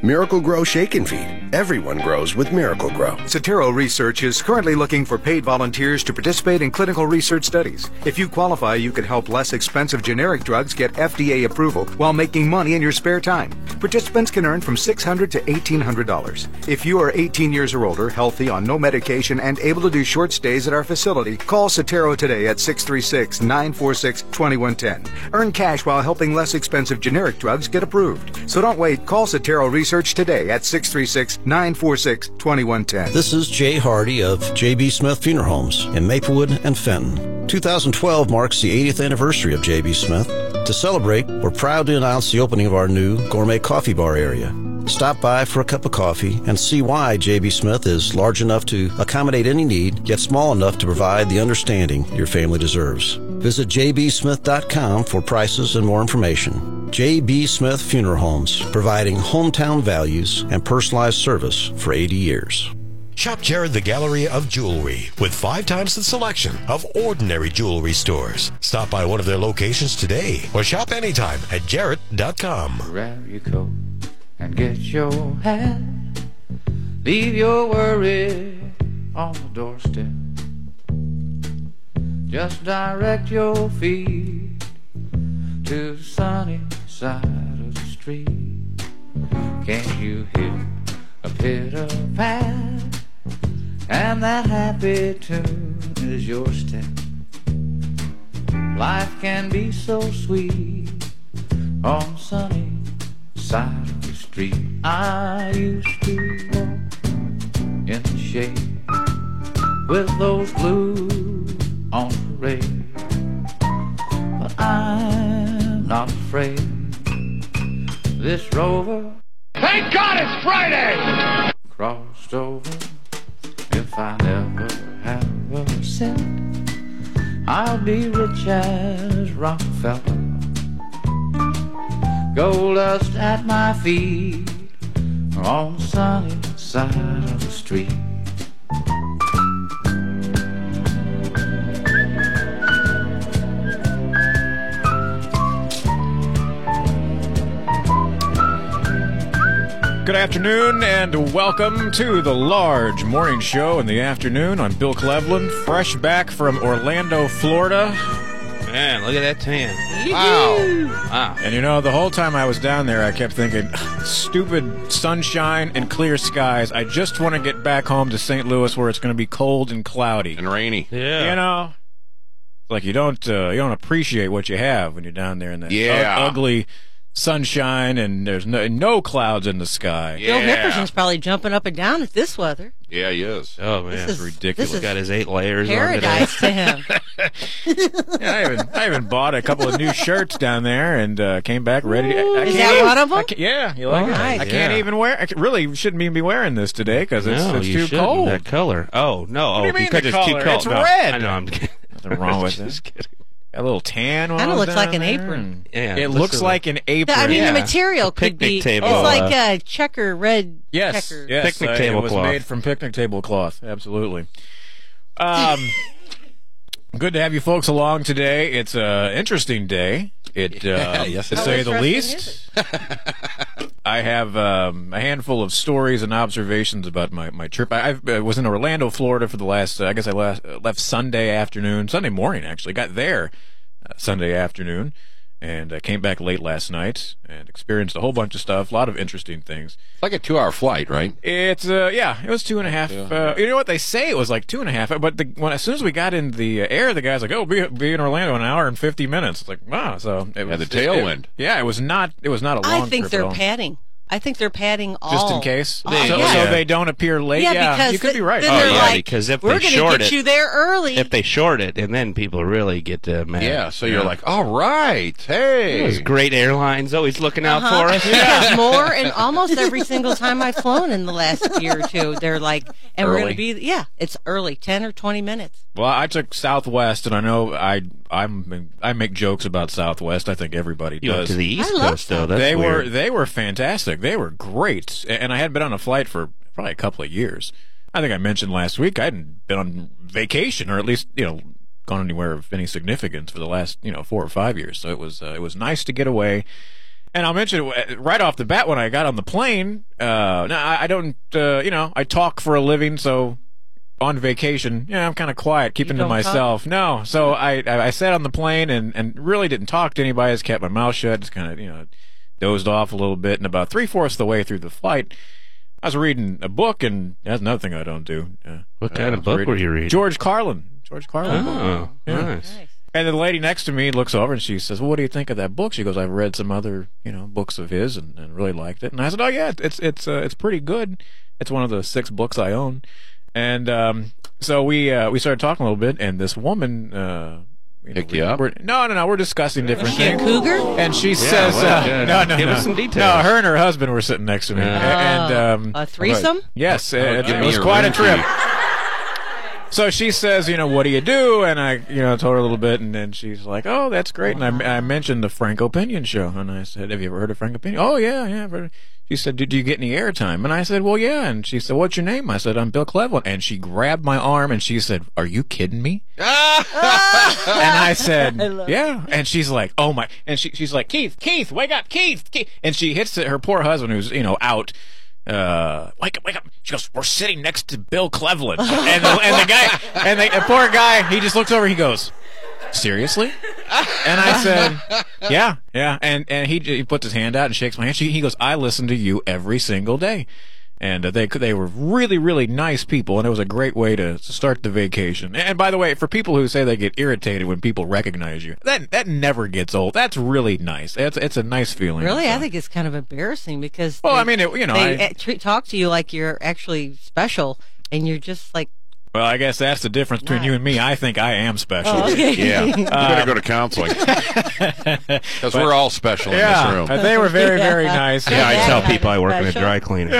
Miracle-Gro Shake and Feed. Everyone grows with Miracle-Gro. Sotero Research is currently looking for paid volunteers to participate in clinical research studies. If you qualify, you could help less expensive generic drugs get FDA approval while making money in your spare time. Participants can earn from $600 to $1,800. If you are 18 years or older, healthy, on no medication, and able to do short stays at our facility, call Sotero today at 636-946-2110. Earn cash while helping less expensive generic drugs get approved. So don't wait. Call Sotero Research today at 636-946-2110. This is Jay Hardy of J.B. Smith Funeral Homes in Maplewood and Fenton. 2012 marks the 80th anniversary of J.B. Smith. To celebrate, we're proud to announce the opening of our new gourmet coffee bar area. Stop by for a cup of coffee and see why J.B. Smith is large enough to accommodate any need, yet small enough to provide the understanding your family deserves. Visit jbsmith.com for prices and more information. J.B. Smith Funeral Homes, providing hometown values and personalized service for 80 years. Shop Jared the Gallery of Jewelry with 5 times the selection of ordinary jewelry stores. Stop by one of their locations today or shop anytime at jarrett.com. Grab your coat and get your hat. Leave your worry on the doorstep. Just direct your feet to the sunny side of the street. Can't you hear a pitter-pat? And that happy tune is your step. Life can be so sweet on the sunny side of the street. I used to walk in the shade with those blues on parade, but I'm not afraid. This rover, thank God it's Friday, crossed over. If I never have a cent, I'll be rich as Rockefeller. Gold dust at my feet on the sunny side of the street. Good afternoon and welcome to the Large Morning Show in the afternoon. I'm Bill Cleveland, fresh back from Orlando, Florida. Man, look at that tan. Wow. And you know, the whole time I was down there, I kept thinking, stupid sunshine and clear skies. I just want to get back home to St. Louis where it's going to be cold and cloudy. And rainy. Yeah. You know? Like you don't appreciate what you have when you're down there in that ugly sunshine and there's no clouds in the sky. Bill Hickerson's probably jumping up and down at this weather. Yeah, he is. Oh, man. This is ridiculous. He's got his 8 layers paradise to him. Yeah, I even bought a couple of new shirts down there and came back ready. Is that one of them? Yeah, you like it? Nice. I can't even wear. I really shouldn't even be wearing this today because it's too cold. That color. Oh no! What do you mean because the it's color? too cold. It's red. I know. I'm kidding. Nothing wrong with Just it. kidding. A little tan. Kind of looks like an apron. Yeah, it looks like an apron. I mean, the material could be. Table, it's like a checker red. Yes, checker. yes. Picnic table it was cloth. made from picnic table cloth. Absolutely. Good to have you folks along today. It's an interesting day. Yes, to say the least. I have a handful of stories and observations about my trip. I was in Orlando, Florida for the last, I guess I left Sunday morning actually. Got there Sunday afternoon and came back late last night and experienced a whole bunch of stuff, a lot of interesting things. It's like a 2-hour flight, right? It's, it was 2.5. You know what, they say it was like 2.5, but as soon as we got in the air, the guy's like, oh, be in Orlando in an hour and 50 minutes. It's like, wow, so it was. The tailwind. It was not a long I think trip they're at all. padding. I think they're padding all. Just in case? So they don't appear late? Yeah, because you could be right. then they're like, because if we're they going short to get it, you there early. if they short it, and then people really get mad. Yeah, so you're like, all right, hey. Those great airlines always looking out for us. Because more, and almost every single time I've flown in the last year or two, they're like, and we're going to be, it's early, 10 or 20 minutes. Well, I took Southwest, and I know I make jokes about Southwest. I think everybody does. You went to the East Coast, though. That's they weird. were fantastic. They were great, and I hadn't been on a flight for probably a couple of years. I think I mentioned last week I hadn't been on vacation, or at least gone anywhere of any significance for the last 4 or 5 years. So it was nice to get away. And I'll mention right off the bat when I got on the plane. No, I don't. I talk for a living, so on vacation, I'm kind of quiet, keeping to myself. No, so I sat on the plane and really didn't talk to anybody. Just kept my mouth shut. Just kind of dozed off a little bit. And about 3/4 the way through the flight, I was reading a book, and that's another thing I don't do. What kind of book were you reading? George Carlin. Book. Nice. And the lady next to me looks over and she says, "Well, what do you think of that book?" She goes, "I've read some other, books of his and really liked it." And I said, "Oh yeah, it's pretty good. It's one of the 6 books I own." And so we started talking a little bit, and this woman picked you up? No, we're discussing different things. Cougar? And she says, "No, Give us some details." No, her and her husband were sitting next to me, and a threesome? yes, it was quite a trip. So she says, what do you do? And I, told her a little bit, and then she's like, "Oh, that's great." And I mentioned the Frank Opinion show, and I said, "Have you ever heard of Frank Opinion?" "Oh, yeah, I've heard." She said, "Did you get any airtime?" And I said, "Well, yeah." And she said, "What's your name?" I said, "I'm Bill Cleveland." And she grabbed my arm, and she said, "Are you kidding me?" And I said, "Yeah." And she's like, "Oh, my." And she's like, Keith, wake up, Keith. And she hits her poor husband, who's, out. Wake up. She goes, "We're sitting next to Bill Cleveland." And the guy, and the poor guy, he just looks over, he goes, "Seriously?" And I said, yeah. And he puts his hand out and shakes my hand. He goes, "I listen to you every single day." And they were really, really nice people, and it was a great way to start the vacation. And by the way, for people who say they get irritated when people recognize you, that never gets old. That's really nice. It's a nice feeling. Really, I think it's kind of embarrassing because they talk to you like you're actually special, and you're just like. Well, I guess that's the difference between you and me. I think I am special. Oh, okay. Yeah. You better go to counseling. Because we're all special in this room. They were very, very nice. Yeah, I tell people I work in a dry cleaner.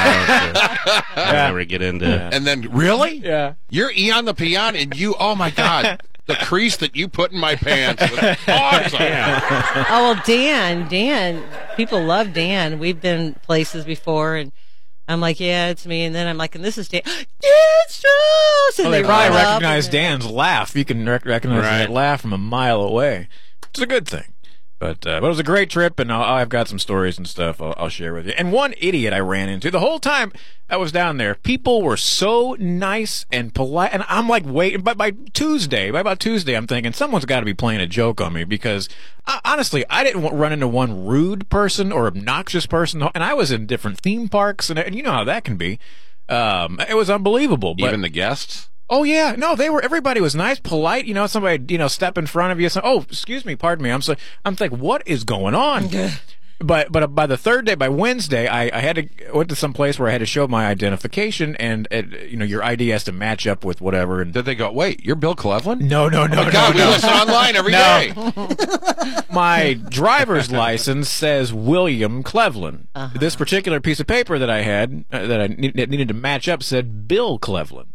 I never get into And then, really? Yeah. You're Eon the Peon, and you, oh my God, the crease that you put in my pants was awesome. Oh, well, Dan, people love Dan. We've been places before, and I'm like, "Yeah, it's me." And then I'm like, "And this is Dan." Dan Strauss! And they probably recognize Dan's laugh. You can recognize that laugh from a mile away. It's a good thing. But it was a great trip, and I've got some stories and stuff I'll share with you. And one idiot I ran into the whole time I was down there, people were so nice and polite, and I'm like, waiting. But by about Tuesday, I'm thinking someone's got to be playing a joke on me because honestly, I didn't run into one rude person or obnoxious person, and I was in different theme parks, and you know how that can be. It was unbelievable. But, even the guests? Oh yeah, no, everybody was nice, polite. Somebody, step in front of you. Oh, excuse me, pardon me. I'm like, what is going on? But by the third day, by Wednesday, I went to some place where I had to show my identification, and your ID has to match up with whatever. And did they go, "Wait, you're Bill Cleveland"? No. Oh my God, we listen online every day. My driver's license says William Cleveland. This particular piece of paper that I had that I needed to match up said Bill Cleveland.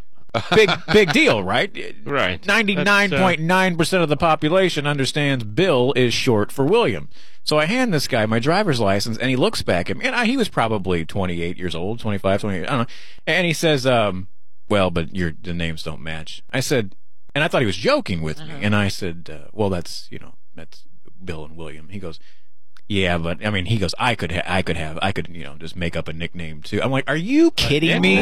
Big deal, right? Right. 99.9% of the population understands Bill is short for William. So I hand this guy my driver's license, and he looks back at me, and he was probably 28 years old, 25, 28, I don't know. And he says, "Well, but the names don't match." I said, and I thought he was joking with me, and I said, "Well, that's Bill and William." He goes, "Yeah, but he goes, I could just make up a nickname too." I'm like, "Are you kidding me?"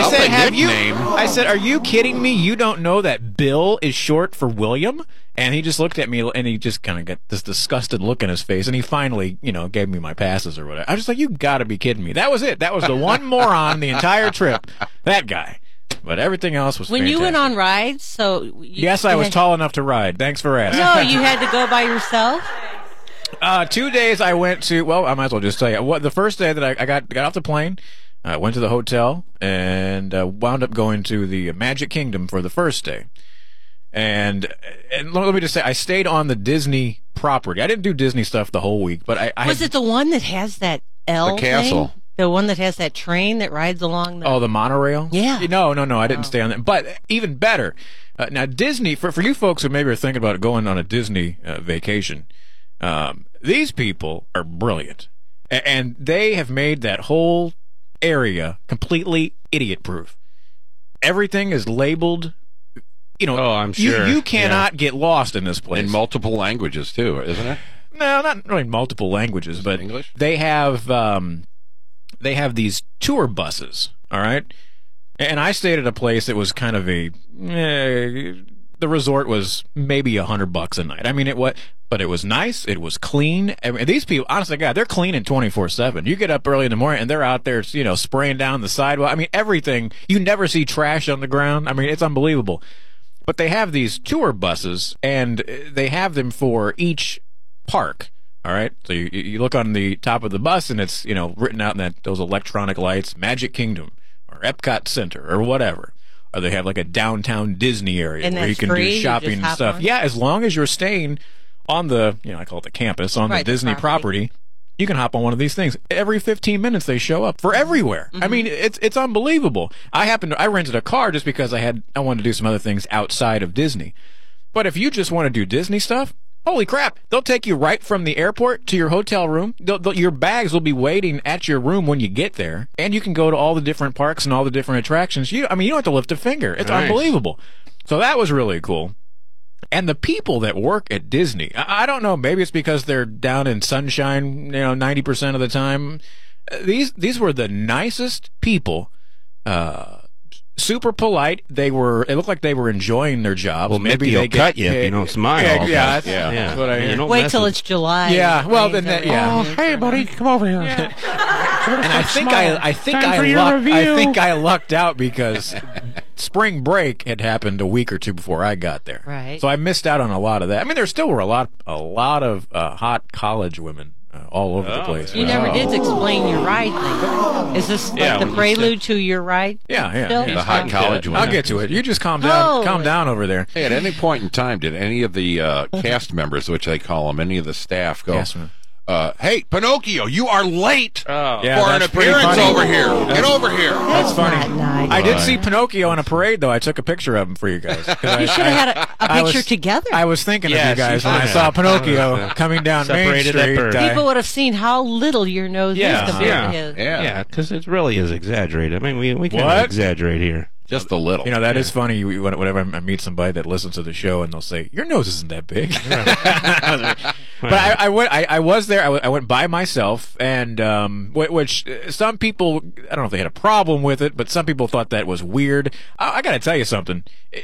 I said, "Are you kidding me? You don't know that Bill is short for William?" And he just looked at me, and he just kind of got this disgusted look in his face, and he finally, gave me my passes or whatever. I was just like, "You got to be kidding me!" That was it. That was the one moron the entire trip. That guy. But everything else was when fantastic. you went on rides. Yes, I was tall enough to ride. Thanks for asking. No, you had to go by yourself. 2 days I went to. Well, I might as well just tell you. The first day that I got off the plane, I went to the hotel and wound up going to the Magic Kingdom for the first day. And let me just say, I stayed on the Disney property. I didn't do Disney stuff the whole week, but I was it the one that has that L the castle thing? The one that has that train that rides along the... Oh, the monorail? Yeah. No, I didn't stay on that. But even better, now Disney, for you folks who maybe are thinking about going on a Disney vacation, these people are brilliant. And they have made that whole area completely idiot-proof. Everything is labeled... I'm sure. You cannot get lost in this place. In multiple languages, too, isn't it? No, not really multiple languages, but English? They have these tour buses. All right, and I stayed at a place that was kind of the resort was maybe $100 a night. I mean, but it was nice. It was clean. I mean, these people, honestly, God, they're cleaning 24/7. You get up early in the morning and they're out there, spraying down the sidewalk. I mean, everything. You never see trash on the ground. I mean, it's unbelievable. But they have these tour buses, and they have them for each park. All right, so you look on the top of the bus, and it's written out in those electronic lights, Magic Kingdom or Epcot Center or whatever. Or they have like a downtown Disney area and where you can free, do shopping and stuff. On? Yeah, as long as you're staying on the, I call it the campus, on the Disney property, you can hop on one of these things. Every 15 minutes they show up for everywhere. Mm-hmm. I mean, it's unbelievable. I rented a car just because I wanted to do some other things outside of Disney. But if you just want to do Disney stuff, holy crap, they'll take you right from the airport to your hotel room. Your bags will be waiting at your room when you get there, and you can go to all the different parks and all the different attractions. You don't have to lift a finger. It's unbelievable. So that was really cool. And the people that work at Disney, I don't know, maybe it's because they're down in sunshine, 90% of the time. These were the nicest people. Super polite. It looked like they were enjoying their job. Well, maybe they'll cut you if you don't smile. Yeah. That's what I hear. Wait till it's July. Yeah. Well, then Oh, hey, buddy, come over here. Yeah. And I think I lucked out because spring break had happened a week or two before I got there. Right. So I missed out on a lot of that. I mean, there still were a lot of hot college women all over the place. You never did explain your ride thing. Is this like the prelude to your ride? Yeah. The hot college women. I'll get to it. You just calm down over there. Hey, at any point in time, did any of the cast members, which they call them, any of the staff go, hey, Pinocchio, you are late for an appearance over here. Get over here. That's funny. Nice. I did see Pinocchio on a parade, though. I took a picture of him for you guys. You should have had a picture together. I was thinking of you guys when I saw Pinocchio coming down Main Street. People would have seen how little your nose is compared to his. Yeah, because it really is exaggerated. I mean, we kind of exaggerate here. Just a little. That is funny. Whenever I meet somebody that listens to the show, and they'll say, "Your nose isn't that big." But I was there. I went by myself, and which some people, I don't know if they had a problem with it, but some people thought that was weird. I got to tell you something.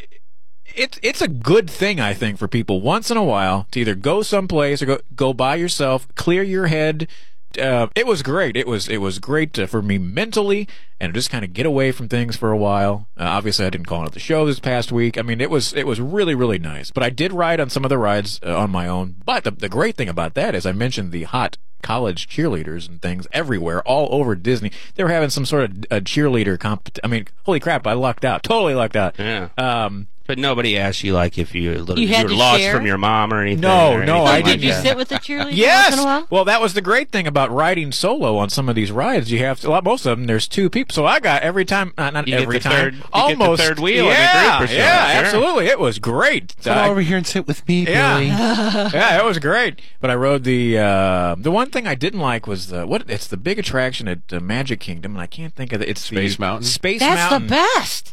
It's a good thing, I think, for people once in a while to either go someplace or go by yourself, clear your head. It was great. It was great for me mentally, and just kind of get away from things for a while. Obviously, I didn't call it the show this past week. I mean, it was really, really nice. But I did ride on some of the rides on my own. But the great thing about that is I mentioned the hot college cheerleaders and things everywhere, all over Disney. They were having some sort of a cheerleader competition. I mean, holy crap, I lucked out. Totally lucked out. Yeah. But nobody asked you, like, if you're had to lost share? from your mom or anything. No, I didn't. Did you sit with the cheerleader Yes. once in a while? Well, that was the great thing about riding solo on some of these rides. You have to, most of them, there's two people. So I got every time, not you every get the time, third, almost. You get the third wheel. Yeah, every group absolutely. It was great. Come over here and sit with me, Billy. Yeah, it was great. But I rode the one thing I didn't like was it's the big attraction at Magic Kingdom, and I can't think of it. It's Space Mountain. Space That's Mountain. the best.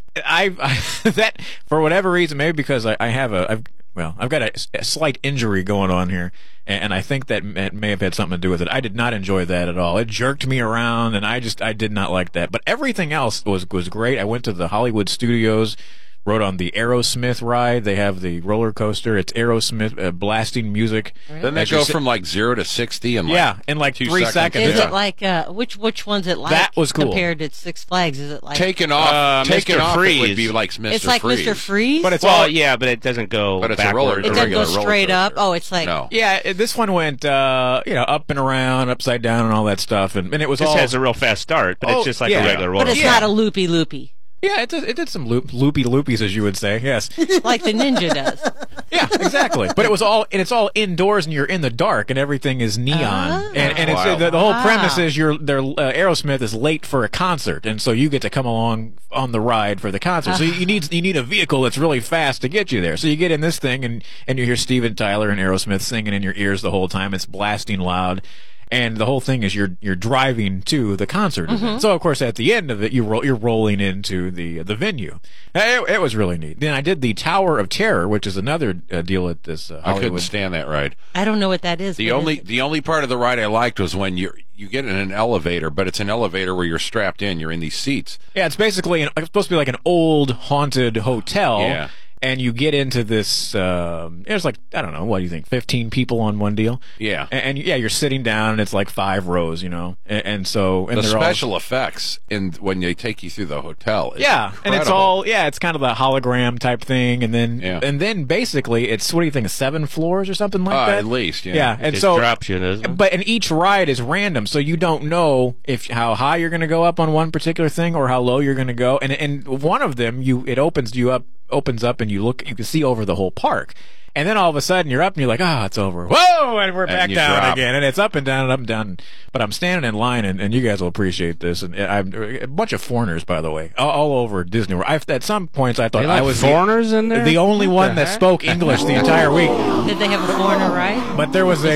That for whatever reason, maybe because I've got a slight injury going on here, and I think that may have had something to do with it. I did not enjoy that at all. It jerked me around, and I did not like that. But everything else was great. I went to the Hollywood Studios, rode on the Aerosmith ride. They have the roller coaster. It's Aerosmith blasting music. Then they go from like 0 to 60 in like 3 seconds. Is it like which one's it like? That was cool compared to Six Flags. Is it like taken off? Mr. Freeze. It would be like Mr. Freeze. It's like Mr. Freeze, but it's but it doesn't go. But it's backwards. a it doesn't go straight up. Oh, it's like no. Yeah, this one went up and around, upside down, and all that stuff, and it was This all has a real fast start, but it's just like a regular roller. But it's not a loopy. Yeah, it did some loopy-loopies, as you would say, yes. Like the ninja does. Yeah, exactly. But it's all indoors, and you're in the dark, and everything is neon. And it's the whole premise is Aerosmith is late for a concert, and so you get to come along on the ride for the concert. So you need a vehicle that's really fast to get you there. So you get in this thing, and you hear Steven Tyler and Aerosmith singing in your ears the whole time. It's blasting loud. And the whole thing is you're driving to the concert event. So of course at the end of it you're rolling into the venue. It was really neat. Then I did the Tower of Terror, which is another deal at this Hollywood. I couldn't stand that ride. I don't know what that is. The only part of the ride I liked was when you get in an elevator, but it's an elevator where you're strapped in. You're in these seats. Yeah, it's basically it's supposed to be like an old haunted hotel. Yeah. And you get into this, there's like, I don't know, what do you think, 15 people on one deal? Yeah. And you're sitting down, and it's like 5 rows, and so... And the special effects when they take you through the hotel is incredible. And it's all, it's kind of the hologram type thing, and then basically, it's, what do you think, 7 floors or something like that? At least, yeah. Yeah, and it so... drops you, doesn't it? And each ride is random, so you don't know how high you're going to go up on one particular thing, or how low you're going to go, and one of them, it opens up and you can see over the whole park. And then all of a sudden you're up and you're like, it's over. Whoa! And we're back down again. And it's up and down and up and down. But I'm standing in line, and you guys will appreciate this. And I'm a bunch of foreigners, by the way, all over Disney World. At some points I thought I was foreigners in there? The only one that spoke English the entire week. Did they have a foreigner ride? But there was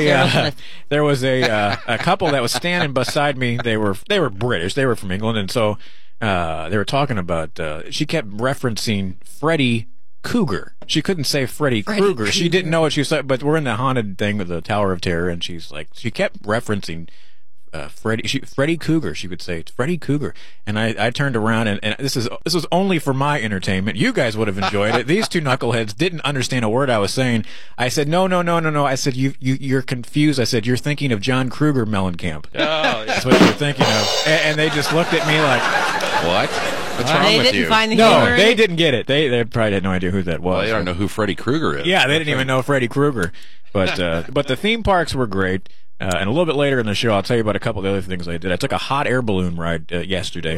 a couple that was standing beside me. They were British. They were from England, and so they were talking about. She kept referencing Freddy Cougar. She couldn't say Freddy Krueger. She didn't know what she said. But we're in the haunted thing with the Tower of Terror, and she kept referencing Freddy Cougar. She would say, it's Freddy Cougar. And I turned around, and this was only for my entertainment. You guys would have enjoyed it. These two knuckleheads didn't understand a word I was saying. I said, no. I said, you're confused. I said, you're thinking of John Kruger Mellencamp. Oh, yeah. That's what you're thinking of. And they just looked at me like, what? What's wrong with you? Find the no, they didn't get it. They probably had no idea who that was. Well, they don't know who Freddy Krueger is. Yeah, they didn't even know Freddy Krueger. But the theme parks were great. And a little bit later in the show, I'll tell you about a couple of the other things I did. I took a hot air balloon ride yesterday.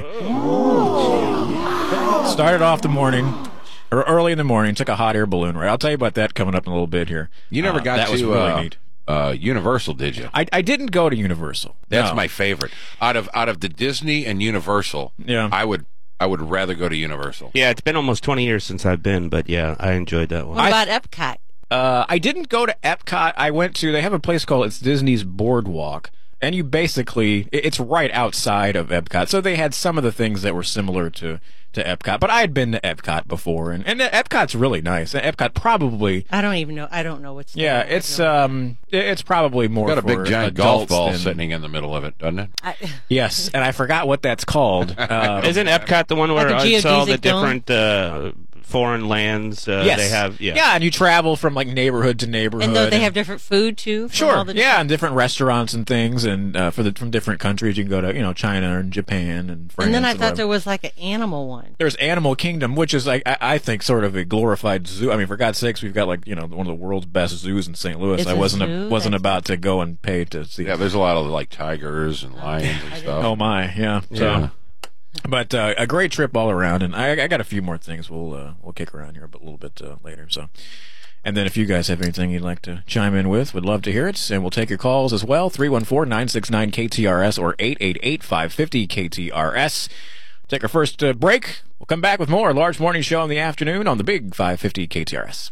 Started off the morning, or early in the morning, took a hot air balloon ride. I'll tell you about that coming up in a little bit here. You never got that to was really neat. Universal, did you? I didn't go to Universal. That's my favorite. Out of the Disney and Universal, I would rather go to Universal. Yeah, it's been almost 20 years since I've been, but yeah, I enjoyed that one. What about Epcot? I didn't go to Epcot. I went to, they have a place called, it's Disney's Boardwalk. And you basically, it's right outside of Epcot. So they had some of the things that were similar to Epcot. But I had been to Epcot before, and Epcot's really nice. Epcot probably... I don't know what's... Yeah, it's probably more got a big giant golf ball than... sitting in the middle of it, doesn't it? Yes, and I forgot what that's called. Isn't Epcot the one where it's all the different... foreign lands yes. they have? Yeah, and you travel from like neighborhood to neighborhood. And though they have different food too? Sure, and different restaurants and things, and from different countries. You can go to, China and Japan and France. And then I thought there was like an animal one. There's Animal Kingdom, which is like, I think sort of a glorified zoo. I mean, for God's sakes, we've got like, one of the world's best zoos in St. Louis. It's I wasn't about to go and pay to see. Yeah, there's a lot of like tigers and lions and stuff. Oh my, yeah. So, but a great trip all around, and I got a few more things we'll kick around here a little bit later. So, and then if you guys have anything you'd like to chime in with, would love to hear it, and we'll take your calls as well. 314-969-KTRS or 888-550-KTRS. Take our first break. We'll come back with more Large Morning Show in the afternoon on the Big 550 KTRS.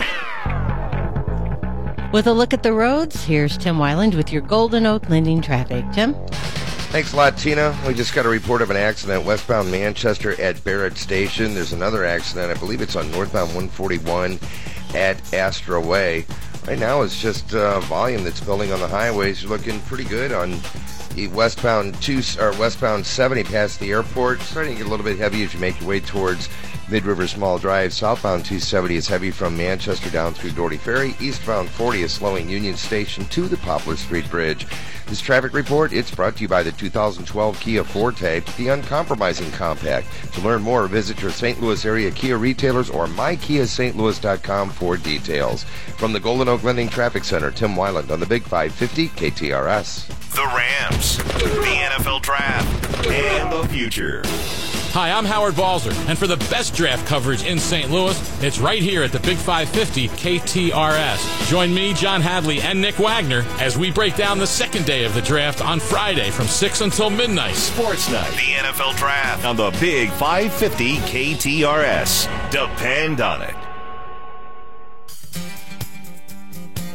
With a look at the roads, here's Tim Weiland with your Golden Oak Lending traffic. Tim? Thanks a lot, Tina. We just got a report of an accident westbound Manchester at Barrett Station. There's another accident. I believe it's on northbound 141 at Astra Way. Right now it's just volume that's building on the highways. You're looking pretty good on the westbound 70 past the airport. Starting to get a little bit heavy as you make your way towards Mid-River Small Drive. Southbound 270 is heavy from Manchester down through Doherty Ferry. Eastbound 40 is slowing Union Station to the Poplar Street Bridge. This traffic report, it's brought to you by the 2012 Kia Forte, the uncompromising compact. To learn more, visit your St. Louis area Kia retailers or mykiastlouis.com for details. From the Golden Oak Lending Traffic Center, Tim Weiland on the Big 550 KTRS. The Rams, the NFL Draft, and the future. Hi, I'm Howard Balzer, and for the best draft coverage in St. Louis, it's right here at the Big 550 KTRS. Join me, John Hadley, and Nick Wagner as we break down the second day of the draft on Friday from 6 until midnight. Sports Night, the NFL Draft on the Big 550 KTRS. Depend on it.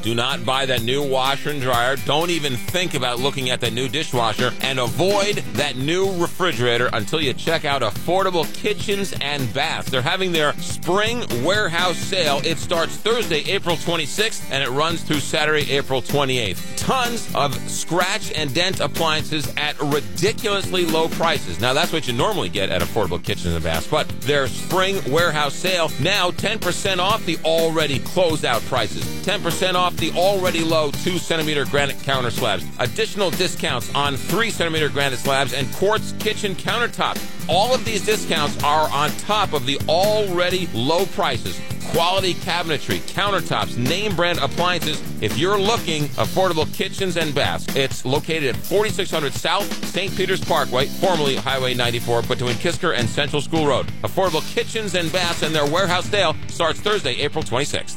Do not buy that new washer and dryer. Don't even think about looking at that new dishwasher. And avoid that new refrigerator until you check out Affordable Kitchens and Baths. They're having their spring warehouse sale. It starts Thursday, April 26th, and it runs through Saturday, April 28th. Tons of scratch and dent appliances at ridiculously low prices. Now, that's what you normally get at Affordable Kitchens and Baths, but their spring warehouse sale, now 10% off the already closed out prices. 10% off the already low 2-centimeter granite counter slabs. Additional discounts on 3-centimeter granite slabs and quartz kitchen countertops. All of these discounts are on top of the already low prices. Quality cabinetry, countertops, name brand appliances. If you're looking, Affordable Kitchens and Baths. It's located at 4600 South St. Peter's Parkway, formerly Highway 94, between Kisker and Central School Road. Affordable Kitchens and Baths and their warehouse sale starts Thursday, April 26th.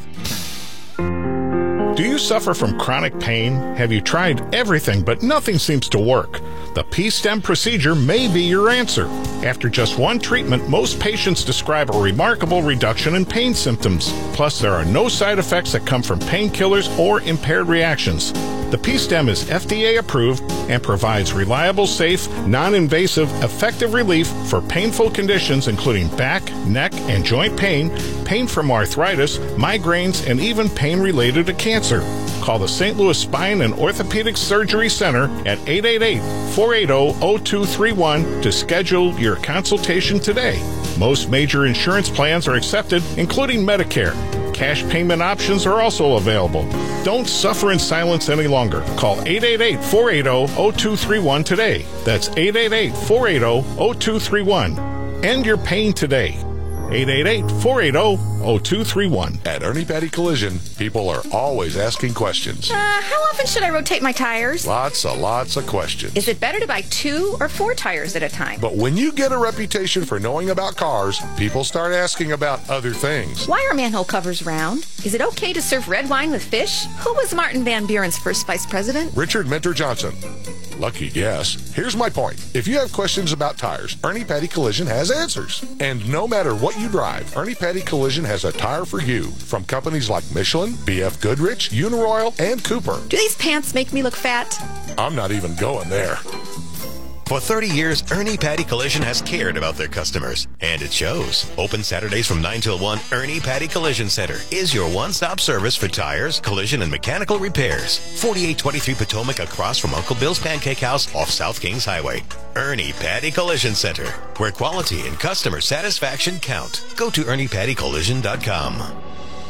Do you suffer from chronic pain? Have you tried everything but nothing seems to work? The P-stem procedure may be your answer. After just one treatment, most patients describe a remarkable reduction in pain symptoms. Plus, there are no side effects that come from painkillers or impaired reactions. The P-stem is FDA approved and provides reliable, safe, non-invasive, effective relief for painful conditions including back, neck, and joint pain, pain from arthritis, migraines, and even pain related to cancer. Call the St. Louis Spine and Orthopedic Surgery Center at 888-480-0231 to schedule your consultation today. Most major insurance plans are accepted, including Medicare. Cash payment options are also available. Don't suffer in silence any longer. Call 888-480-0231 today. That's 888-480-0231. End your pain today. 888-480-0231. At Ernie Petty Collision, people are always asking questions. How often should I rotate my tires? Lots of questions. Is it better to buy 2 or 4 tires at a time? But when you get a reputation for knowing about cars, people start asking about other things. Why are manhole covers round? Is it okay to serve red wine with fish? Who was Martin Van Buren's first vice president? Richard Minter Johnson. Lucky guess. Here's my point. If you have questions about tires, Ernie Petty Collision has answers. And no matter what you drive, Ernie Petty Collision has a tire for you from companies like Michelin, BF Goodrich, Uniroyal, and Cooper. Do these pants make me look fat? I'm not even going there. For 30 years, Ernie Petty Collision has cared about their customers, and it shows. Open Saturdays from 9 till 1, Ernie Petty Collision Center is your one-stop service for tires, collision, and mechanical repairs. 4823 Potomac across from Uncle Bill's Pancake House off South Kings Highway. Ernie Petty Collision Center, where quality and customer satisfaction count. Go to ErniePettyCollision.com.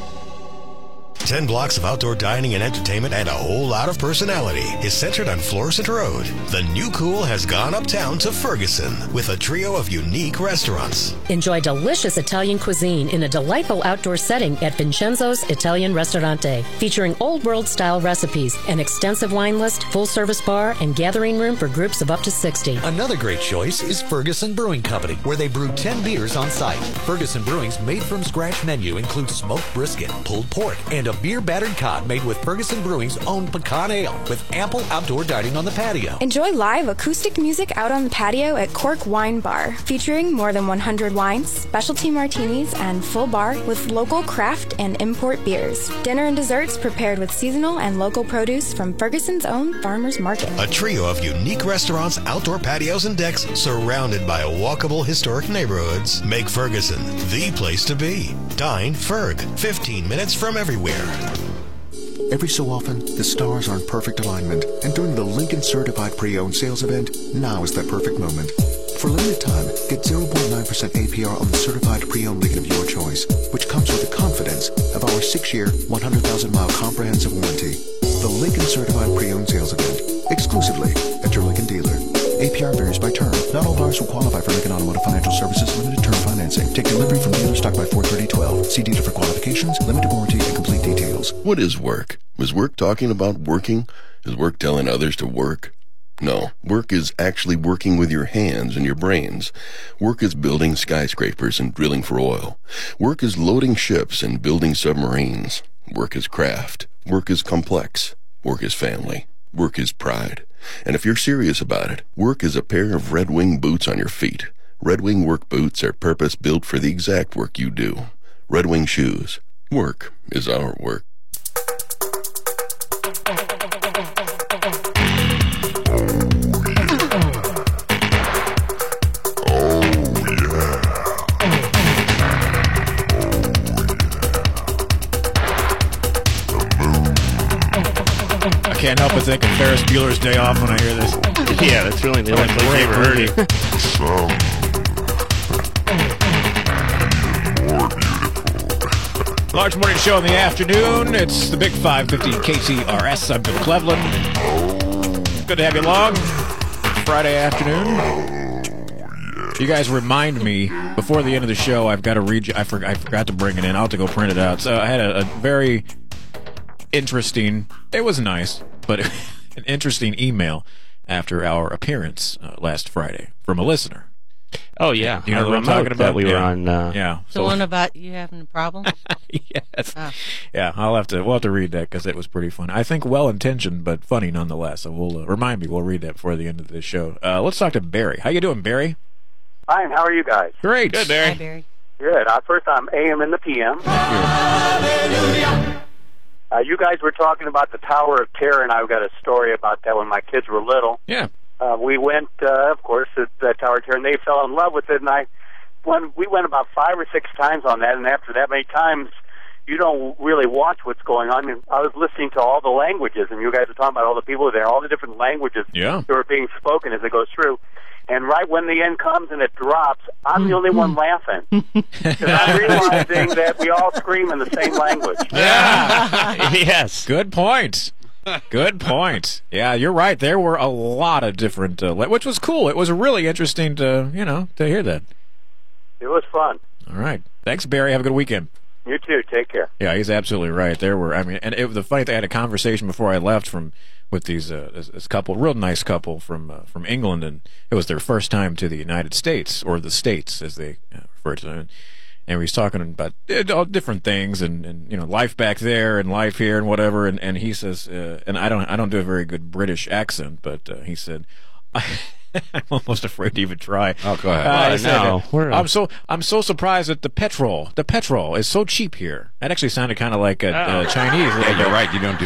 10 blocks of outdoor dining and entertainment and a whole lot of personality is centered on Florissant Road. The new cool has gone uptown to Ferguson with a trio of unique restaurants. Enjoy delicious Italian cuisine in a delightful outdoor setting at Vincenzo's Italian Ristorante, featuring old world style recipes, an extensive wine list, full service bar, and gathering room for groups of up to 60. Another great choice is Ferguson Brewing Company, where they brew 10 beers on site. Ferguson Brewing's made from scratch menu includes smoked brisket, pulled pork, and a beer-battered cod made with Ferguson Brewing's own pecan ale, with ample outdoor dining on the patio. Enjoy live acoustic music out on the patio at Cork Wine Bar, featuring more than 100 wines, specialty martinis, and full bar with local craft and import beers. Dinner and desserts prepared with seasonal and local produce from Ferguson's own farmers market. A trio of unique restaurants, outdoor patios, and decks surrounded by walkable historic neighborhoods make Ferguson the place to be. Dine Ferg, 15 minutes from everywhere. Every so often, the stars are in perfect alignment, and during the Lincoln Certified Pre-Owned Sales Event, now is that perfect moment. For a limited time, get 0.9% APR on the certified pre-owned Lincoln of your choice, which comes with the confidence of our 6-year, 100,000-mile comprehensive warranty. The Lincoln Certified Pre-Owned Sales Event, exclusively at your Lincoln dealer. APR varies by term. Not all buyers will qualify for Lincoln Automotive Financial Services limited term financing. Take delivery from dealer stock by 4/30/12. See dealer for qualifications, limited warranty, and complete details. What is work? Is work talking about working? Is work telling others to work? No. Work is actually working with your hands and your brains. Work is building skyscrapers and drilling for oil. Work is loading ships and building submarines. Work is craft. Work is complex. Work is family. Work is pride. And if you're serious about it, work is a pair of Red Wing boots on your feet. Red Wing work boots are purpose-built for the exact work you do. Red Wing shoes. Work is our work. can't help but think of Ferris Bueller's Day Off when I hear this. Yeah, that's really the only place I ever heard it. Large morning show in the afternoon. It's the Big 550 KTRS. I'm Bill Cleveland. Good to have you along. Friday afternoon. You guys remind me before the end of the show. I've got to read you. I forgot to bring it in. I'll have to go print it out. So I had a very interesting. It was nice, but an interesting email after our appearance last Friday from a listener. Oh, yeah. You know what I'm talking about? That we were on. Yeah. The one about you having a problem? Yes. Oh. Yeah, we'll have to read that because it was pretty fun. I think well-intentioned, but funny nonetheless. So we'll remind me. We'll read that before the end of the show. Let's talk to Barry. How you doing, Barry? Fine. How are you guys? Great. Good, Barry. Hi, Barry. Good. First, I'm AM and the PM. You guys were talking about the Tower of Terror, and I've got a story about that when my kids were little. Yeah. We went, of course, to the Tower of Terror, and they fell in love with it. And we went about 5 or 6 times on that, and after that many times, you don't really watch what's going on. And I was listening to all the languages, and you guys were talking about all the people there, all the different languages that were being spoken as it goes through. And right when the end comes and it drops, I'm the only one laughing. Because I'm realizing that we all scream in the same language. Yeah. Yes. Good point. Good point. Yeah, you're right. There were a lot of different, which was cool. It was really interesting to hear that. It was fun. All right. Thanks, Barry. Have a good weekend. You too. Take care. Yeah, he's absolutely right. There were, and the funny thing, I had a conversation before I left with these this couple, real nice couple from England, and it was their first time to the United States, or the States as they refer to it. And we was talking about all different things, and life back there and life here and whatever. And he says, and I don't do a very good British accent, but he said, I'm almost afraid to even try. Oh, go ahead. I'm so surprised that the petrol is so cheap here. That actually sounded kind of like Chinese. Yeah, you're right. You don't do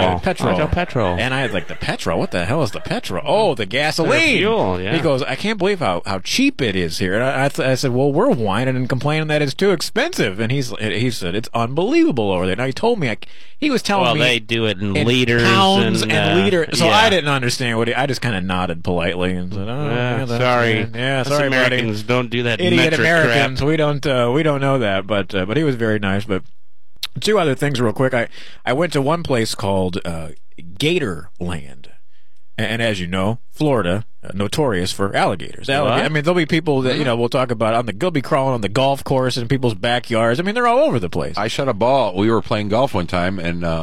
petrol. And I was like, the petrol? What the hell is the petrol? Oh, the gasoline. The fuel, yeah. He goes, I can't believe how cheap it is here. And I said, well, we're whining and complaining that it's too expensive. And he said, it's unbelievable over there. Now, he told me, he was telling me. Well, they do it in liters. Pounds and liters. So I didn't understand I just kind of nodded politely and said, sorry. Yeah, sorry, Americans buddy. Don't do that. Idiot Americans. Crap. We don't know that. But he was very nice. But 2 other things real quick. I went to one place called Gatorland. And as you know, Florida, notorious for alligators. I mean, there'll be people that, we'll talk about they'll be crawling on the golf course in people's backyards. I mean, they're all over the place. I shot a ball. We were playing golf one time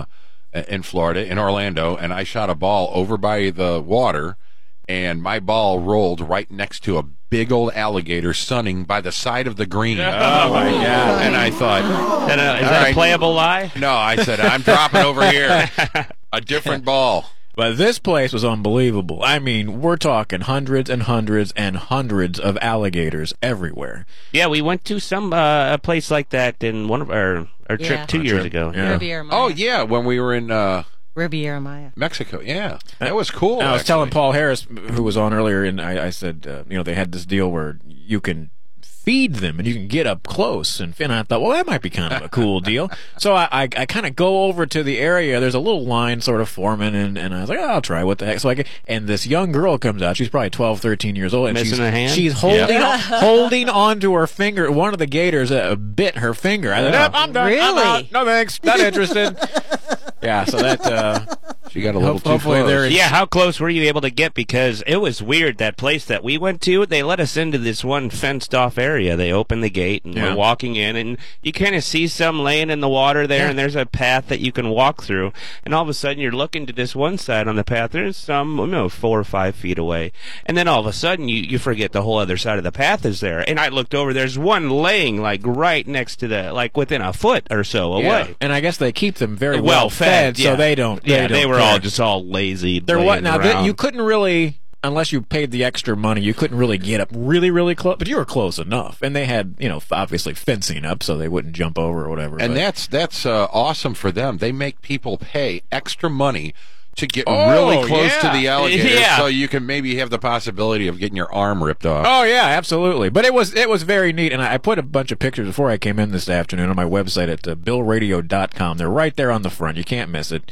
in Florida, in Orlando, and I shot a ball over by the water, and my ball rolled right next to a big old alligator sunning by the side of the green. Oh, my God. And I thought, is that a playable lie? No, I said, I'm dropping over here a different ball. But this place was unbelievable. I mean, we're talking hundreds and hundreds and hundreds of alligators everywhere. Yeah, we went to some a place like that in one of our trip 2 years ago. Yeah. Riviera Maya. Oh, yeah, when we were in Riviera Maya, Mexico. Yeah, that was cool. I was telling Paul Harris, who was on earlier, and I said, they had this deal where you can feed them and you can get up close, and I thought, well, that might be kind of a cool deal. So I kind of go over to the area. There's a little line sort of forming, and I was like, I'll try. What the heck? So and this young girl comes out. She's probably 12, 13 years old, and missing a hand. She's holding onto her finger. One of the gators bit her finger. I said, I'm done. Really? I'm out. No thanks. Not interested. Yeah, so that she got a little too close. Yeah, how close were you able to get? Because it was weird, that place that we went to. They let us into this one fenced-off area. They opened the gate, and we're walking in, and you kind of see some laying in the water there, and there's a path that you can walk through. And all of a sudden, you're looking to this one side on the path. There's some, 4 or 5 feet away. And then all of a sudden, you forget the whole other side of the path is there. And I looked over. There's one laying, right next to within a foot or so away. Yeah. And I guess they keep them very well fed, so they don't. They were all just all lazy. You couldn't really, unless you paid the extra money, you couldn't really get up really, really close. But you were close enough, and they had, obviously fencing up so they wouldn't jump over or whatever. And that's awesome for them. They make people pay extra money to get really close to the alligator, so you can maybe have the possibility of getting your arm ripped off. Oh yeah, absolutely. But it was very neat, and I put a bunch of pictures before I came in this afternoon on my website at billradio.com. They're right there on the front. You can't miss it.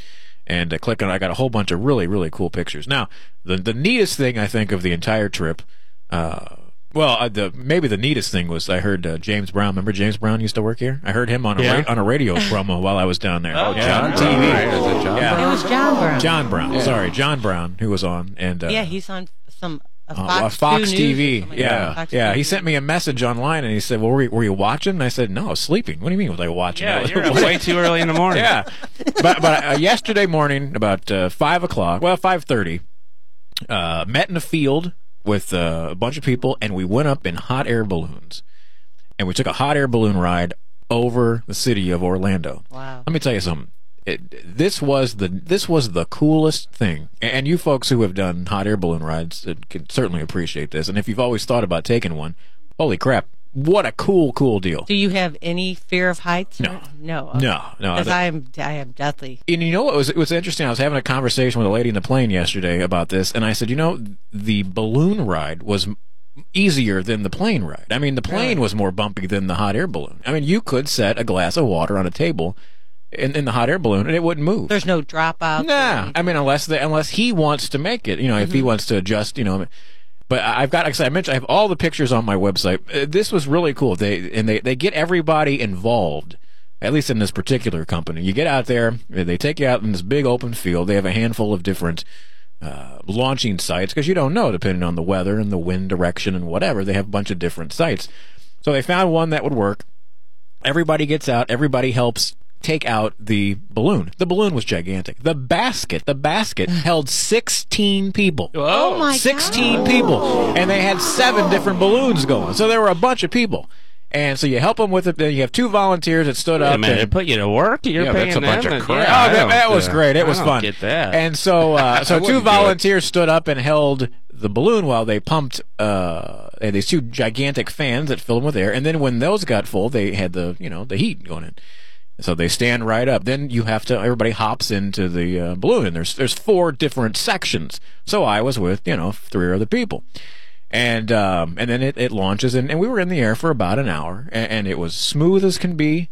and click on it. I got a whole bunch of really, really cool pictures. Now, the neatest thing I think of the entire trip, maybe the neatest thing was I heard James Brown. Remember James Brown used to work here? I heard him on a radio promo while I was down there. John on Brown, TV. right? Is it John Brown? It was John Brown. John Brown. Sorry, John Brown, who was on. And he's on some Fox 2 TV. News Yeah. He sent me a message online, and he said, "Well, were you watching?" And I said, "No, I was sleeping." What do you mean? Was I watching? Yeah, you're way too early in the morning. Yeah, but yesterday morning, about 5:30, met in a field with a bunch of people, and we went up in hot air balloons, and we took a hot air balloon ride over the city of Orlando. Wow! Let me tell you something. This was the coolest thing, and you folks who have done hot air balloon rides can certainly appreciate this. And if you've always thought about taking one, holy crap, what a cool deal! Do you have any fear of heights? No. Okay. Because I am deathly. And you know what was interesting? I was having a conversation with a lady in the plane yesterday about this, and I said, the balloon ride was easier than the plane ride. I mean, the plane was more bumpy than the hot air balloon. I mean, you could set a glass of water on a table in the hot air balloon, and it wouldn't move. There's no dropout. Nah, I mean, unless he wants to make it, if he wants to adjust, But I've got, like I mentioned, I have all the pictures on my website. This was really cool. They get everybody involved, at least in this particular company. You get out there, they take you out in this big open field. They have a handful of different launching sites, because you don't know, depending on the weather and the wind direction and whatever. They have a bunch of different sites. So they found one that would work. Everybody gets out. Everybody helps take out the balloon. The balloon was gigantic. The basket held 16 people. Oh my 16 God. people. And they had 7 different balloons going. So there were a bunch of people. And so you help them with it. Then you have 2 volunteers that stood up. They put you to work. You're paying that's a bunch them. of crap. That was great. It was fun. Get that. And so 2 volunteers stood up and held the balloon while they pumped these 2 gigantic fans that filled them with air. And then when those got full, they had the heat going in. So they stand right up. Then everybody hops into the balloon, and there's 4 different sections. So I was with 3 other people, and then it launches, and we were in the air for about an hour, and it was smooth as can be.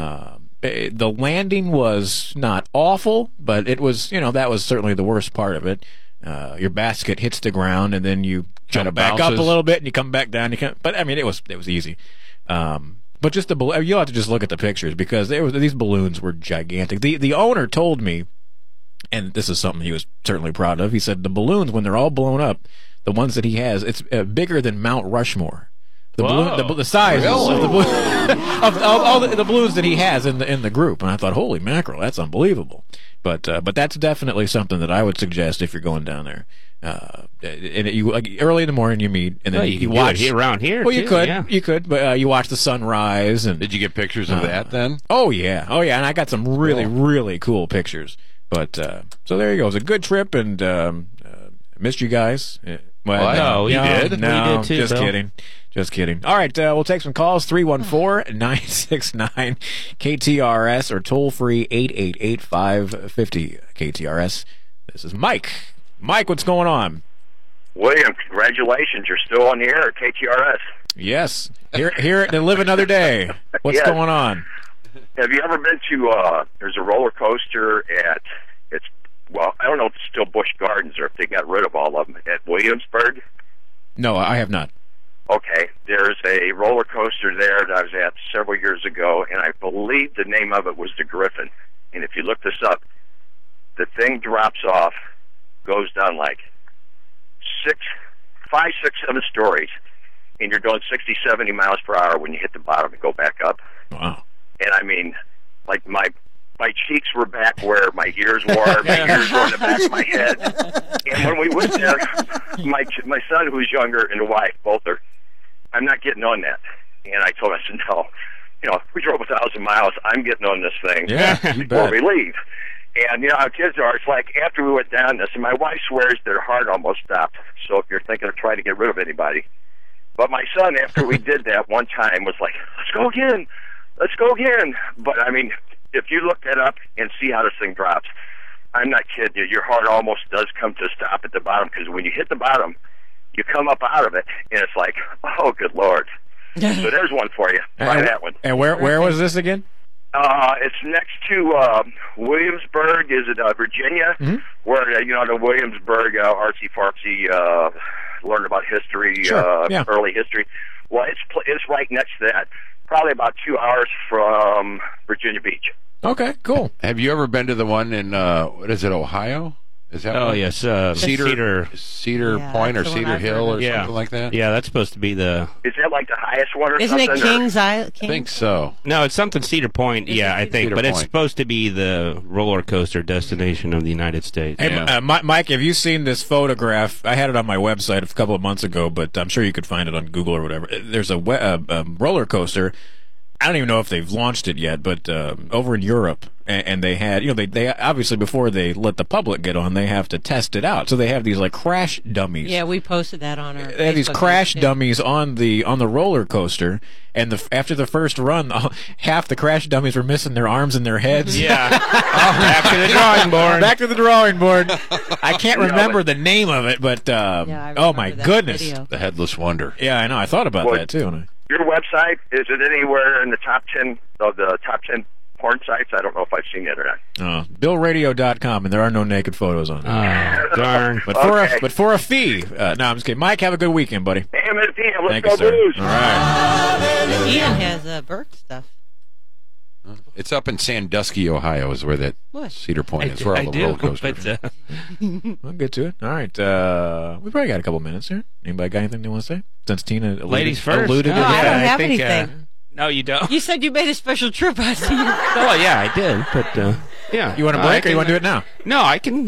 The landing was not awful, but it was that was certainly the worst part of it. Your basket hits the ground, and then you jump back up a little bit, and you come back down. But I mean, it was easy. But just you'll have to just look at the pictures, because these balloons were gigantic. The owner told me, and this is something he was certainly proud of. He said the balloons, when they're all blown up, the ones that he has, it's bigger than Mount Rushmore. The size of the balloon, of all the balloons that he has in the group. And I thought, holy mackerel, that's unbelievable. But that's definitely something that I would suggest if you're going down there. Early in the morning you meet, and then you watch it around here. Well, you could, but you watch the sunrise. And did you get pictures of that then? Oh yeah, and I got some really cool pictures. But so there you go. It was a good trip, and missed you guys. Well, no, we did. No, we did too. Just kidding. All right, we'll take some calls. 314-969-KTRS or toll free 888-550-KTRS. This is Mike. Mike, what's going on? William, congratulations. You're still on the air at KTRS. Yes. Here to live another day. What's going on? Have you ever been to, there's a roller coaster I don't know if it's still Busch Gardens or if they got rid of all of them, at Williamsburg? No, I have not. Okay. There's a roller coaster there that I was at several years ago, and I believe the name of it was the Griffin. And if you look this up, the thing drops off, goes down like 5, 6, 7 stories, and you're going 60, 70 miles per hour when you hit the bottom and go back up. Wow. And I mean, like my cheeks were back where my ears were, my ears were in the back of my head. And when we went there, my son, who's younger, and the wife, both are, I'm not getting on that. And I told him, I said, no, we drove 1,000 miles, I'm getting on this thing before we leave. And, how kids are, it's like after we went down this, and my wife swears their heart almost stopped. So if you're thinking of trying to get rid of anybody. But my son, after we did that one time, was like, let's go again. But, I mean, if you look that up and see how this thing drops, I'm not kidding you, your heart almost does come to a stop at the bottom, because when you hit the bottom, you come up out of it, and it's like, oh, good Lord. So there's one for you. Try that one. And where was this again? It's next to Williamsburg. Is it Virginia? Mm-hmm. Where the Williamsburg artsy fartsy learned about history, early history. Well, it's right next to that. Probably about 2 hours from Virginia Beach. Okay, cool. Have you ever been to the one in what is it, Ohio? Is that? Oh, yes, Cedar Point or Cedar Hill or something like that. Yeah, that's supposed to be the. Is that like the highest one or Isn't something? it Kings Island? I think so. No, it's something Cedar Point. Yeah, I think, Cedar but it's Point. supposed to be the roller coaster destination of the United States. Hey, Mike, have you seen this photograph? I had it on my website a couple of months ago, but I'm sure you could find it on Google or whatever. There's a roller coaster. I don't even know if they've launched it yet, but over in Europe, and they had, they obviously before they let the public get on, they have to test it out. So they have these like crash dummies. Yeah, we posted that on our. They have these Facebook crash page, too. dummies on the roller coaster, and after the first run, half the crash dummies were missing their arms and their heads. Yeah, back to the drawing board. Back to the drawing board. I can't remember the name of it, but oh my goodness, video. The Headless Wonder. Yeah, I know. I thought about that too. Your website, is it anywhere in the top 10 of the top 10 porn sites? I don't know if I've seen it or not. BillRadio.com, and there are no naked photos on it. Oh, darn. But for a fee. No, I'm just kidding. Mike, have a good weekend, buddy. Let's Thank go you, sir. Blues. All right. Ian has Burke stuff. It's up in Sandusky, Ohio, is where that What? Cedar Point is, where all the roller coasters are. We'll get to it. All right. We probably got a couple minutes here. Anybody got anything they want to say? Since Tina Ladies first. alluded to No, I that. don't have think, anything. No, you don't. You said you made a special trip out to you. Well, yeah, I did, but yeah. You want to break, or you want to do it now? No, I can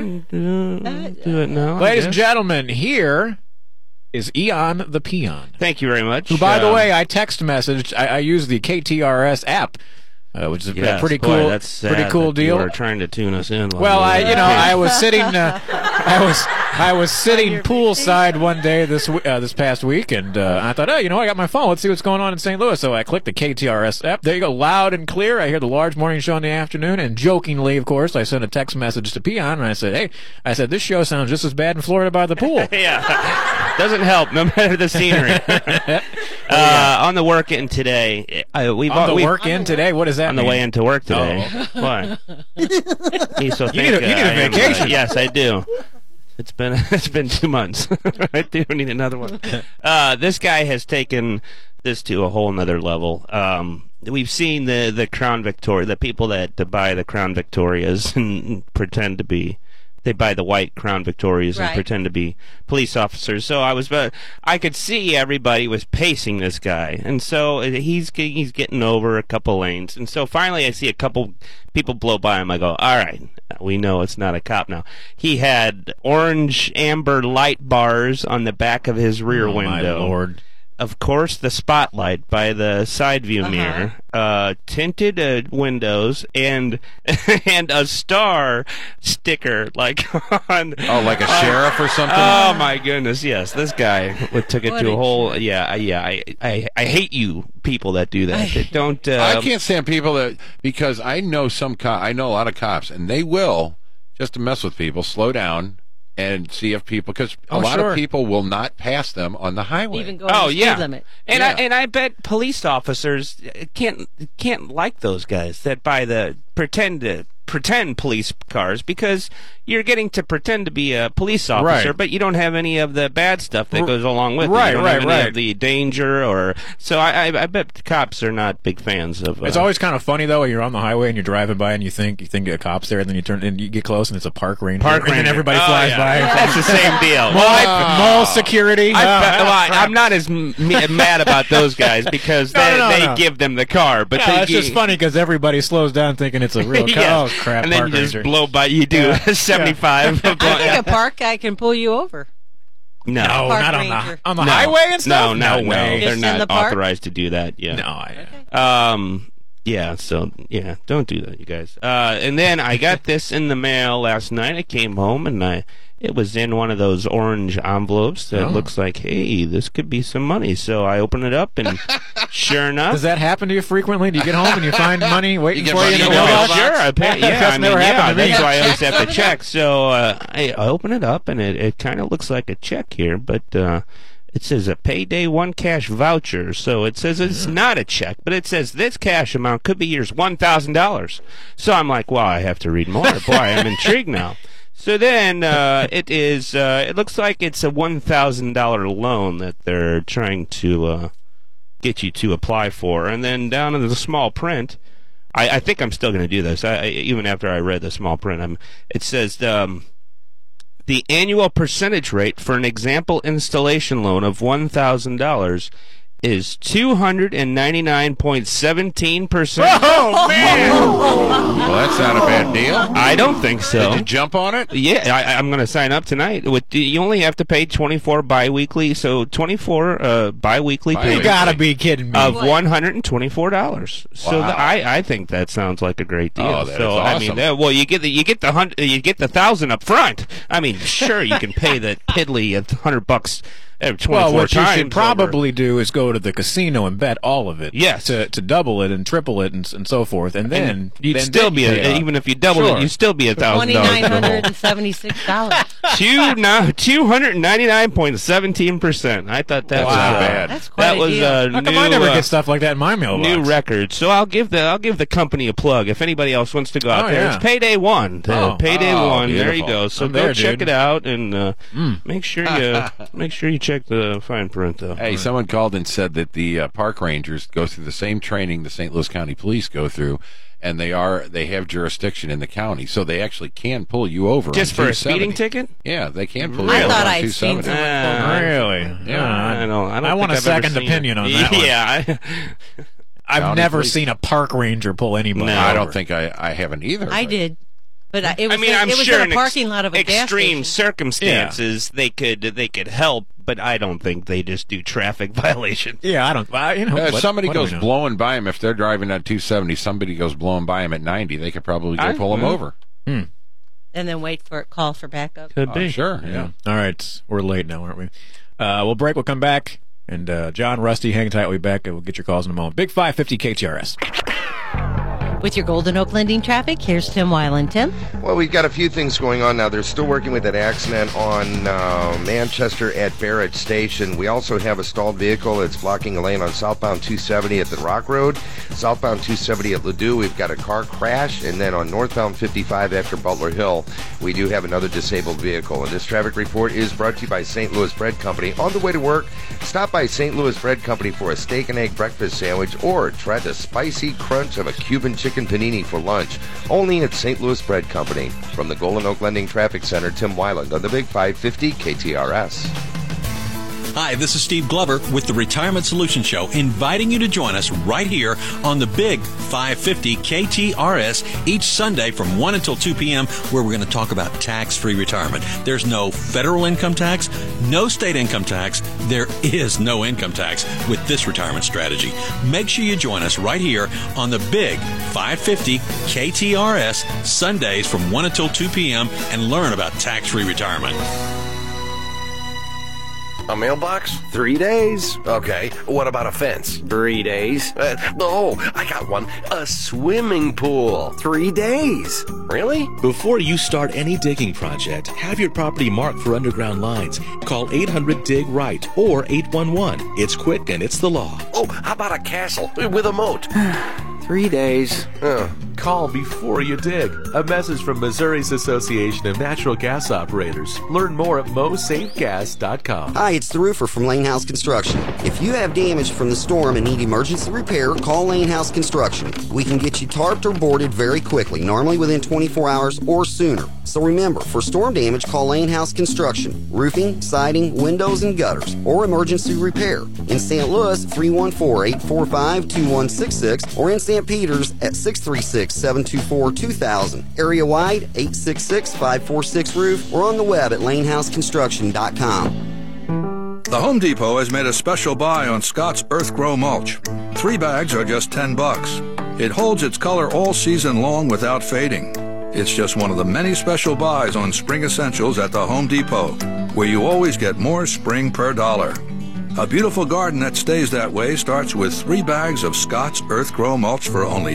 do it now. Ladies and gentlemen, here is Eon the Peon. Thank you very much. Who, by the way, I text messaged. I use the KTRS app, which is a pretty boy, cool, that's sad pretty cool that deal. You were trying to tune us in. Well, I was sitting, I was sitting poolside one day this past week, and I thought, I got my phone. Let's see what's going on in St. Louis. So I clicked the KTRS app. There you go, loud and clear. I hear the large morning show in the afternoon, and jokingly, of course, I sent a text message to Peon, and I said, hey, this show sounds just as bad in Florida by the pool. Yeah, doesn't help, no matter the scenery. On the work in today, work in today. What does that on mean? The way into work today. Oh. Why? You need a vacation. Yes, I do. It's been 2 months. I do need another one. This guy has taken this to a whole nother level. We've seen the Crown Victoria, the people that buy the Crown Victorias and pretend to be. They buy the white Crown Victorias and pretend to be police officers. So I could see everybody was pacing this guy, and so he's getting over a couple lanes, and so finally I see a couple people blow by him. I go, all right, we know it's not a cop now. He had orange amber light bars on the back of his rear window. My Lord. Of course, the spotlight by the side view mirror, tinted windows, and a star sticker like on. Oh, like a sheriff or something. Oh my goodness! Yes, this guy took it to a whole. Yeah. I hate you people that do that. That don't. I can't stand people that, because I know I know a lot of cops, and they will, just to mess with people, slow down and see if people, because a lot of people will not pass them on the highway. Even going to the speed limit. And I bet police officers can't like those guys that buy the pretend police cars, because you're getting to pretend to be a police officer, but you don't have any of the bad stuff that goes along with it. You don't have any of the danger, or so. I bet cops are not big fans of. It's always kind of funny though when you're on the highway and you're driving by and you think a cop's there, and then you turn and you get close and it's a park ranger. And then everybody flies by. That's the same deal. Mall security. I'm not as mad about those guys because they give them the car, but it's just funny because everybody slows down thinking it's a real car. Oh crap! And then you just blow by. You do 75. I think a park guy can pull you over. No, not on the highway and stuff. No way. They're Just not in the park? authorized to do that. Yeah. No. Yeah. So don't do that, you guys. And then I got this in the mail last night. I came home and it was in one of those orange envelopes that looks like, hey, this could be some money. So I open it up, and sure enough. Does that happen to you frequently? Do you get home and you find money waiting for you in the mailbox? Sure. That's never happened to me. That's why I always have to check. So I open it up, and it kind of looks like a check here, but It says a payday 1 cash voucher. So it says it's not a check, but it says this cash amount could be yours, $1,000. So I'm like, well, I have to read more. Boy, I'm intrigued now. So then it looks like it's a $1,000 loan that they're trying to get you to apply for. And then down in the small print, I think I'm still going to do this. Even after I read the small print, it says the annual percentage rate for an example installation loan of $1,000 is 299.17%. Oh, man! Well, that's not a bad deal. I don't think so. Did you jump on it? Yeah, I'm going to sign up tonight. You only have to pay 24 biweekly, so 24 biweekly payments. You got to be kidding me. Of $124. So Wow. I think that sounds like a great deal. Oh, that so is awesome. I mean, well, you get the $1,000 up front. I mean, sure, you can pay the piddly $100 every 24 well, what times. you should probably do is go to the casino and bet all of it. Yes. To double it and triple it and so forth, and then you'd then still be pay up. even if you double it, you'd still be $1,000. $2,976. 299.17%. I thought that was bad. That's quite that a was deal. How come I never get stuff like that in my mailbox? new record. So I'll give the company a plug. If anybody else wants to go out Oh, there, yeah. it's payday 1. Payday 1. There you beautiful. go. So I'm go there, check dude. it out and make sure you check the fine print though. Hey, someone called and said that the park rangers go through the same training the St. Louis County Police go through, and they have jurisdiction in the county, so they actually can pull you over Just on for a 270. speeding ticket? Yeah, they can pull you I over thought on I'd seen 270. Really? Yeah. I don't I want a think I've ever second seen opinion it. on that one. Yeah. I've County never police. seen a park ranger pull anybody. No. I over. don't think I haven't either. I but- did. But it was, I'm it was sure in a parking lot of a gas extreme station. circumstances they could help, but I don't think they just do traffic violations. Yeah, I don't. If somebody what do we goes know? blowing by them, if they're driving at 270, somebody goes blowing by them at 90, they could probably go pull them over. And then call for backup. Could be. Sure, yeah. All right, we're late now, aren't we? We'll break. We'll come back. And John, Rusty, hang tight. We'll be back. And we'll get your calls in a moment. Big 550 KTRS. With your Golden Oak Lending traffic, here's Tim Weiland. Tim? Well, we've got a few things going on now. They're still working with that accident on Manchester at Barrett Station. We also have a stalled vehicle that's blocking a lane on southbound 270 at the Rock Road. Southbound 270 at Ladue, we've got a car crash. And then on northbound 55 after Butler Hill, we do have another disabled vehicle. And this traffic report is brought to you by St. Louis Bread Company. On the way to work, stop by St. Louis Bread Company for a steak and egg breakfast sandwich or try the spicy crunch of a Cuban chicken panini for lunch. Only at St. Louis Bread Company. From the Golden Oak Lending Traffic Center, Tim Weiland on the Big 550 KTRS. Hi, this is Steve Glover with the Retirement Solution Show, inviting you to join us right here on the Big 550 KTRS each Sunday from 1 until 2 p.m., where we're going to talk about tax-free retirement. There's no federal income tax, no state income tax. There is no income tax with this retirement strategy. Make sure you join us right here on the Big 550 KTRS Sundays from 1 until 2 p.m. and learn about tax-free retirement. A mailbox? 3 days. Okay. What about a fence? 3 days. I got one. A swimming pool. 3 days. Really? Before you start any digging project, have your property marked for underground lines. Call 800-DIG-RIGHT or 811. It's quick and it's the law. Oh, how about a castle with a moat? 3 days. Call before you dig. A message from Missouri's Association of Natural Gas Operators. Learn more at mosafegas.com. Hi, it's the roofer from Lane House Construction. If you have damage from the storm and need emergency repair, call Lane House Construction. We can get you tarped or boarded very quickly, normally within 24 hours or sooner. So remember, for storm damage, call Lane House Construction. Roofing, siding, windows, and gutters, or emergency repair. In St. Louis, 314-845-2166, or in St. Peters at 636-724-2000. Area-wide, 866-546-ROOF, or on the web at lanehouseconstruction.com. The Home Depot has made a special buy on Scott's Earth Grow Mulch. 3 bags are just $10. It holds its color all season long without fading. It's just one of the many special buys on spring essentials at the Home Depot, where you always get more spring per dollar. A beautiful garden that stays that way starts with 3 bags of Scott's Earth Grow Mulch for only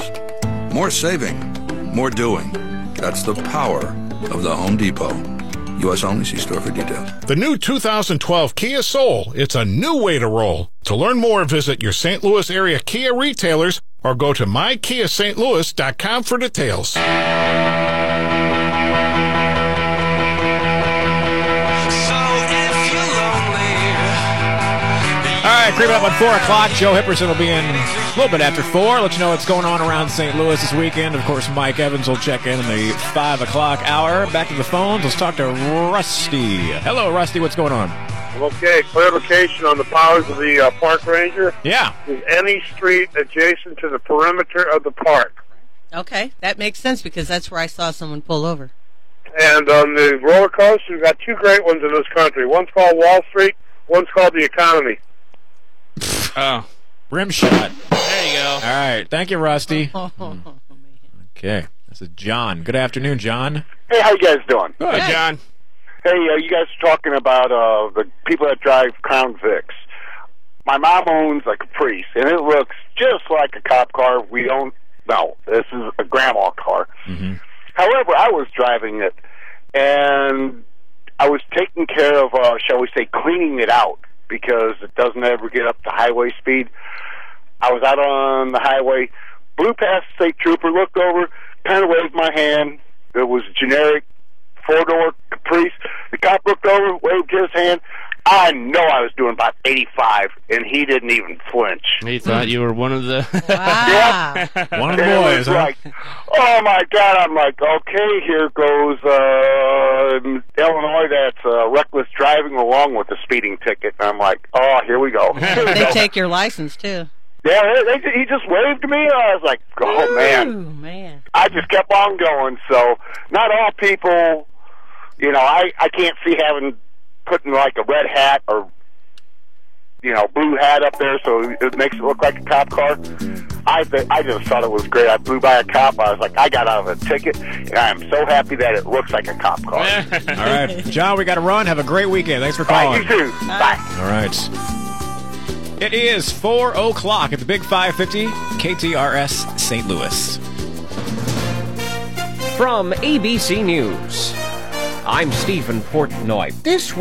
$10. More saving, more doing. That's the power of the Home Depot. U.S. only. See store for details. The new 2012 Kia Soul. It's a new way to roll. To learn more, visit your St. Louis area Kia retailers or go to mykiastlouis.com for details. All right, creeping up on 4 o'clock. Joe Hipperson will be in a little bit after 4. Let you know what's going on around St. Louis this weekend. Of course, Mike Evans will check in the 5 o'clock hour. Back to the phones. Let's talk to Rusty. Hello, Rusty. What's going on? Okay, clarification on the powers of the park ranger. Yeah. Is any street adjacent to the perimeter of the park. Okay, that makes sense because that's where I saw someone pull over. And on the roller coaster, we've got two great ones in this country. One's called Wall Street, one's called the Economy. Oh, rim shot. There you go. All right, thank you, Rusty. Okay, this is John. Good afternoon, John. Hey, how you guys doing? Good, John. Hey, you guys are talking about the people that drive Crown Vics. My mom owns a Caprice, and it looks just like a cop car. We don't know. This is a grandma car. Mm-hmm. However, I was driving it, and I was taking care of, shall we say, cleaning it out because it doesn't ever get up to highway speed. I was out on the highway, blew past the state trooper, looked over, kind of waved my hand. It was a generic four-door Caprice. The cop looked over, waved his hand. I know I was doing about 85, and he didn't even flinch. He thought you were one of the... Wow. One of the boys, huh? Like, oh, my God. I'm like, okay, here goes Illinois, that's reckless driving along with the speeding ticket. And I'm like, oh, here we go. They take your license, too. Yeah, he just waved to me, and I was like, oh, man. I just kept on going. So not all people, I can't see putting like a red hat or, blue hat up there so it makes it look like a cop car. I just thought it was great. I blew by a cop. I was like, I got out of a ticket, and I am so happy that it looks like a cop car. All right. John, we got to run. Have a great weekend. Thanks for calling. Bye, you too. Bye. All right. It is 4 o'clock at the Big 550 KTRS St. Louis. From ABC News, I'm Stephen Portnoy. This